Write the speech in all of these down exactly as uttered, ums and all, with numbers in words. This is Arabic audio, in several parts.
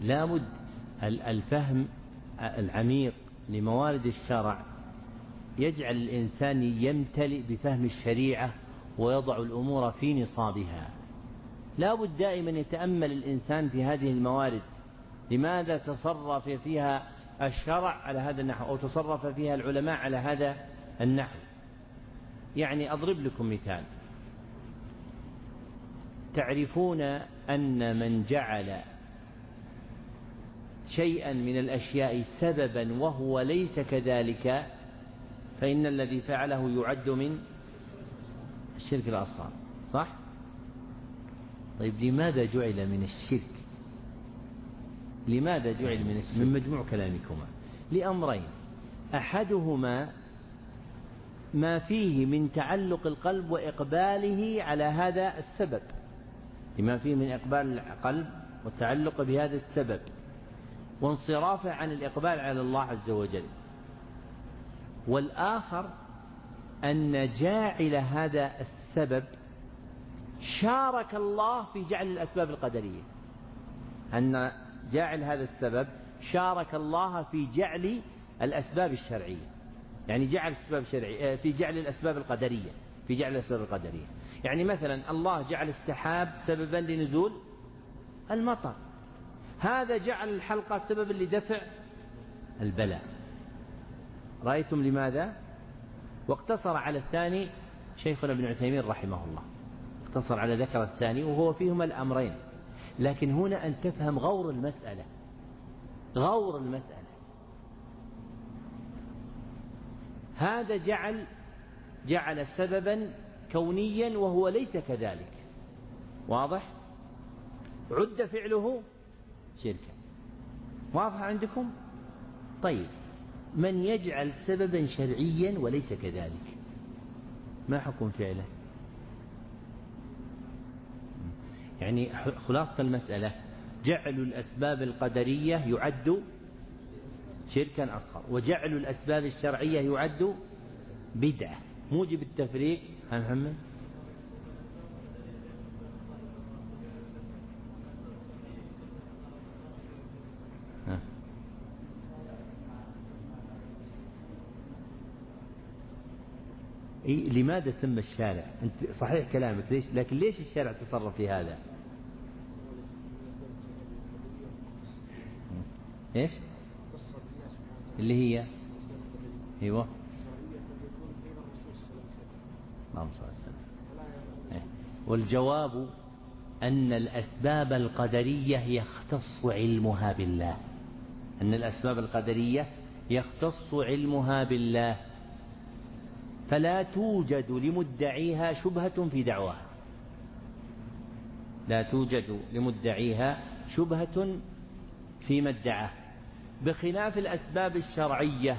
لا بد الفهم العميق لموارد الشرع يجعل الإنسان يمتلئ بفهم الشريعة ويضع الأمور في نصابها. لا بد دائما يتأمل الإنسان في هذه الموارد، لماذا تصرف فيها الشرع على هذا النحو أو تصرف فيها العلماء على هذا النحو. يعني أضرب لكم مثال، تعرفون أن من جعل شيئا من الأشياء سببا وهو ليس كذلك فإن الذي فعله يعد من الشرك الأصغر، صح؟ طيب لماذا جعل من الشرك؟ لماذا جعل من الشرك؟ من مجموع كلامكما لأمرين، أحدهما ما فيه من تعلق القلب وإقباله على هذا السبب، لما فيه من إقبال القلب والتعلق بهذا السبب وانصرافه عن الإقبال على الله عز وجل. والآخر أن جاعل هذا السبب شارك الله في جعل الأسباب القدرية، أن جاعل هذا السبب شارك الله في جعل الأسباب الشرعية، يعني جعل الأسباب الشرعية في جعل الأسباب القدرية في جعل الأسباب القدرية. يعني مثلا الله جعل السحاب سببا لنزول المطر، هذا جعل الحلقة سببا لدفع البلاء. رأيتم لماذا؟ واقتصر على الثاني شيخنا ابن عثيمين رحمه الله، اقتصر على ذكر الثاني وهو فيهما الأمرين. لكن هنا أن تفهم غور المسألة، غور المسألة. هذا جعل جعل سببا كونيا وهو ليس كذلك، واضح؟ عد فعله شركا، واضح عندكم؟ طيب من يجعل سببا شرعيا وليس كذلك ما حكم فعله؟ يعني خلاصة المسألة جعل الأسباب القدرية يعد شركا أصغر، وجعل الأسباب الشرعية يعد بدعة. موجب التفريق ها محمد؟ ها. إيه لماذا سمى الشارع؟ أنت صحيح كلامك ليش، لكن ليش الشارع تصرف في هذا؟ إيش؟ اللي هي ايوه اللهم صل وسلم. والجواب أن الأسباب القدرية يختص علمها بالله، أن الأسباب القدرية يختص علمها بالله، فلا توجد لمدعيها شبهة في دعواها، لا توجد لمدعيها شبهة فيما ادعاه، بخلاف الأسباب الشرعية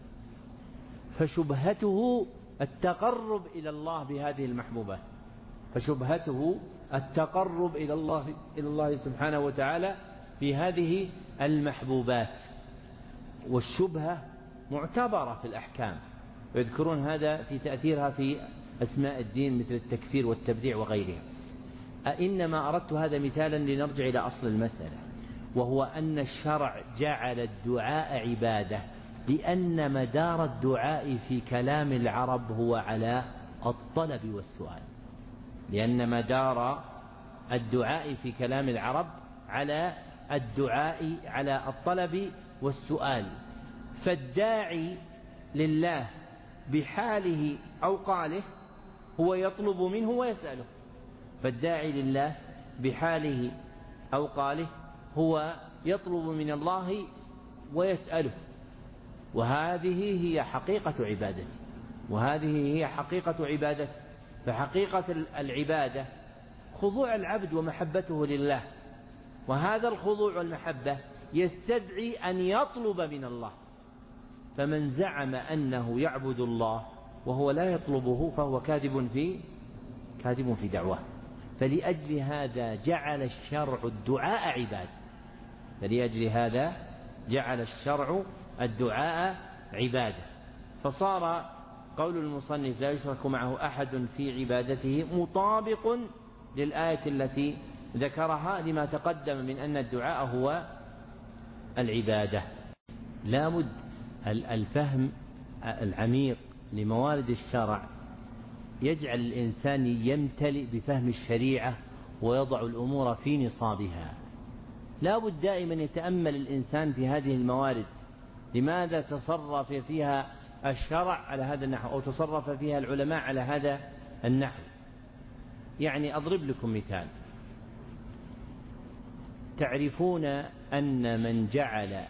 فشبهته التقرب إلى الله بهذه المحبوبات، فشبهته التقرب إلى الله إلى الله سبحانه وتعالى في هذه المحبوبات. والشبهة معتبرة في الأحكام، ويذكرون هذا في تأثيرها في أسماء الدين مثل التكفير والتبديع وغيرها. إنما أردت هذا مثالا لنرجع إلى أصل المسألة، وهو أن الشرع جعل الدعاء عبادة لأن مدار الدعاء في كلام العرب هو على الطلب والسؤال، لأن مدار الدعاء في كلام العرب على الدعاء على الطلب والسؤال. فالداعي لله بحاله أو قاله هو يطلب منه ويسأله، فالداعي لله بحاله أو قاله هو يطلب من الله ويسأله، وهذه هي حقيقة عبادته، وهذه هي حقيقة عبادته. فحقيقة العبادة خضوع العبد ومحبته لله، وهذا الخضوع والمحبة يستدعي أن يطلب من الله. فمن زعم أنه يعبد الله وهو لا يطلبه فهو كاذب في كاذب في دعواه. فلأجل هذا جعل الشرع الدعاء عبادة، فلأجل هذا جعل الشرع الدعاء عبادة. فصار قول المصنف لا يشرك معه أحد في عبادته مطابق للآية التي ذكرها لما تقدم من أن الدعاء هو العبادة. لا بد الفهم العميق لموارد الشرع يجعل الإنسان يمتلئ بفهم الشريعة ويضع الأمور في نصابها. لا بد دائما يتأمل الإنسان في هذه الموارد، لماذا تصرف فيها الشرع على هذا النحو أو تصرف فيها العلماء على هذا النحو. يعني أضرب لكم مثال. تعرفون أن من جعل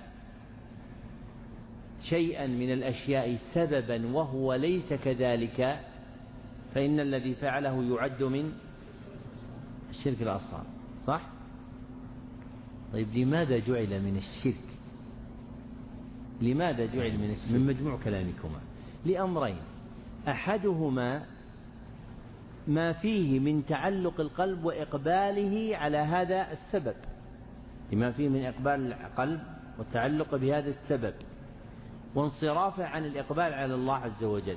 شيئا من الأشياء سببا وهو ليس كذلك فإن الذي فعله يعد من الشرك الأصغر، صح؟ طيب لماذا جعل من الشرك؟ لماذا جعل من الشرك؟ من مجموع كلامكما لأمرين: أحدهما ما فيه من تعلق القلب وإقباله على هذا السبب، لما فيه من إقبال القلب والتعلق بهذا السبب وانصرافه عن الإقبال على الله عز وجل.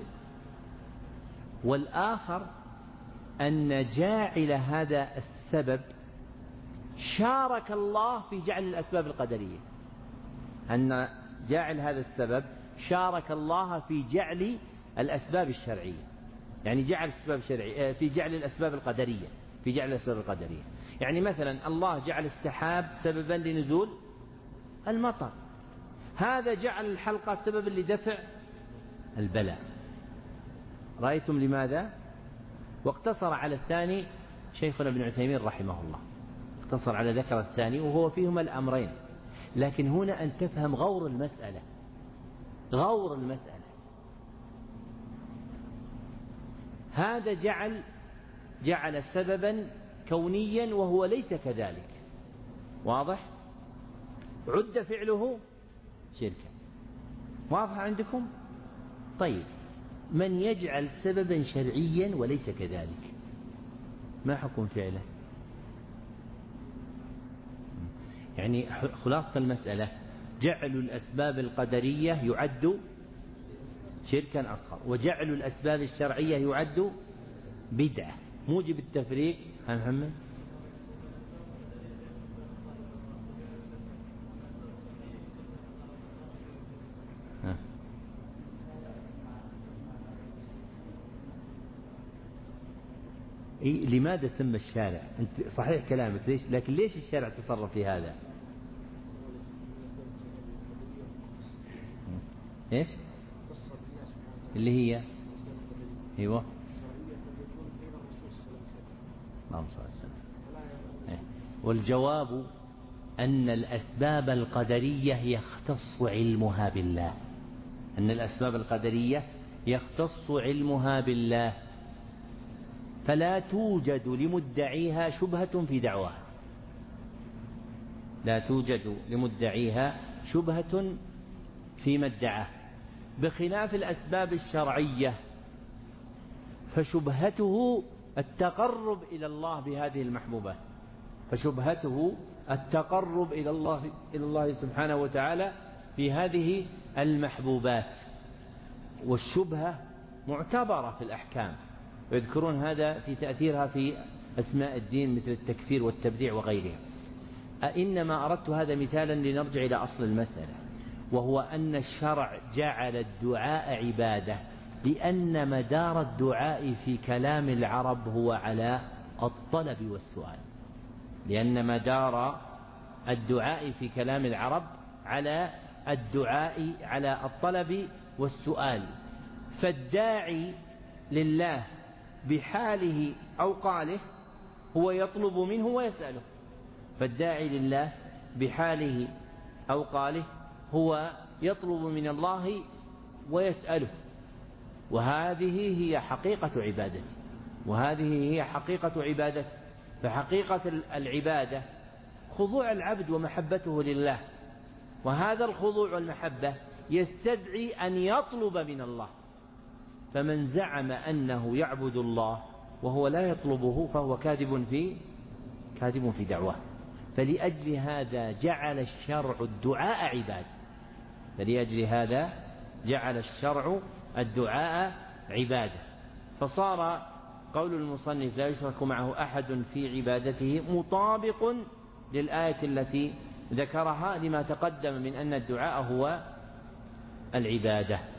والآخر أن جاعل هذا السبب شارك الله في جعل الأسباب القدرية، أن جاعل هذا السبب شارك الله في جعل الأسباب الشرعية، يعني جعل الأسباب الشرعية في جعل الأسباب القدرية في جعل الأسباب القدرية. يعني مثلا الله جعل السحاب سببا لنزول المطر، هذا جعل الحلقة سببا لدفع البلاء. رأيتم لماذا؟ واقتصر على الثاني شيخنا ابن عثيمين رحمه الله، اقتصر على ذكر الثاني وهو فيهما الأمرين. لكن هنا أن تفهم غور المسألة، غور المسألة. هذا جعل جعل سببا كونيا وهو ليس كذلك، واضح؟ عد فعله شركا، واضح عندكم؟ طيب من يجعل سببا شرعيا وليس كذلك ما حكم فعله؟ يعني خلاصة المسألة جعل الأسباب القدرية يعد شركا أصغر، وجعل الأسباب الشرعية يعد بدعة. موجب التفريق ها محمد؟ ها. إيه لماذا سمى الشارع؟ أنت صحيح كلامك، ليش؟ لكن ليش الشارع تصرف في هذا؟ إيش؟ اللي هي أيوة اللهم صل وسلم. والجواب أن الأسباب القدرية يختص علمها بالله، أن الأسباب القدرية يختص علمها بالله، فلا توجد لمدعيها شبهة في دعواها، لا توجد لمدعيها شبهة فيما ادعاه، بخلاف الأسباب الشرعية فشبهته التقرب إلى الله بهذه المحبوبات، فشبهته التقرب إلى الله إلى الله سبحانه وتعالى في هذه المحبوبات. والشبهة معتبرة في الأحكام، ويذكرون هذا في تأثيرها في أسماء الدين مثل التكفير والتبديع وغيرها. إنما أردت هذا مثالا لنرجع إلى أصل المسألة، وهو أن الشرع جعل الدعاء عبادة لأن مدار الدعاء في كلام العرب هو على الطلب والسؤال، لأن مدار الدعاء في كلام العرب على الدعاء على الطلب والسؤال. فالداعي لله بحاله أو قاله هو يطلب منه ويسأله، فالداعي لله بحاله أو قاله هو يطلب من الله ويسأله، وهذه هي حقيقة عبادته، وهذه هي حقيقة عبادته. فحقيقة العبادة خضوع العبد ومحبته لله، وهذا الخضوع والمحبة يستدعي أن يطلب من الله. فمن زعم أنه يعبد الله وهو لا يطلبه فهو كاذب في كاذب في دعواه. فلأجل هذا جعل الشرع الدعاء عبادة، فلأجل هذا جعل الشرع الدعاء عبادة. فصار قول المصنف لا يشرك معه أحد في عبادته مطابق للآية التي ذكرها لما تقدم من أن الدعاء هو العبادة.